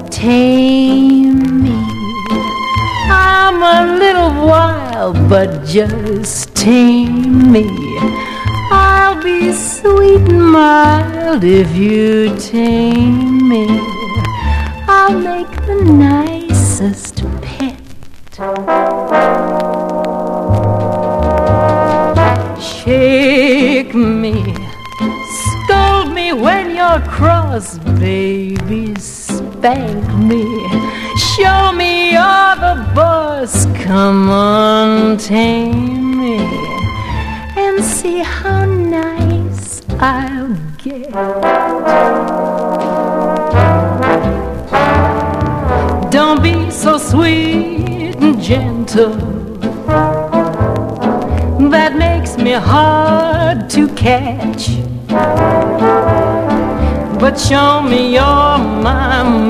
tame me. I'm a little wild, but just tame me. I'll be sweet and mild if you tame me. I'll make the nicest pet. Shake me, scold me when you're cross, baby, spank me. Show me you're the boss, come on, tame me, and see how nice I'll get. Don't be so sweet and gentle, that makes me hard to catch. But show me you're my